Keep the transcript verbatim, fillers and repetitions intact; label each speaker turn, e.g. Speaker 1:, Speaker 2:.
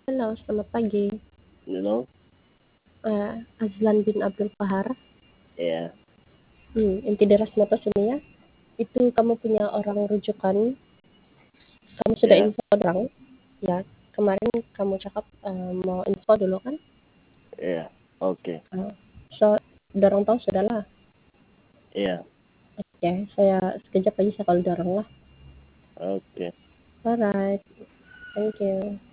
Speaker 1: Halo, selamat pagi.
Speaker 2: Halo?
Speaker 1: Eee, Azlan bin Abdul Qahar.
Speaker 2: Iya.
Speaker 1: Hmm, inti dari Rasmata Sunia, itu kamu punya orang rujukan, kamu sudah
Speaker 2: Iya.
Speaker 1: info dorang, ya kemarin kamu cakap uh, mau info dulu kan?
Speaker 2: Iya, oke.
Speaker 1: Uh, so, dorang tahu sudahlah.
Speaker 2: Iya.
Speaker 1: Oke, okay, saya sekejap lagi saya call dorang lah.
Speaker 2: Oke.
Speaker 1: Alright, thank you.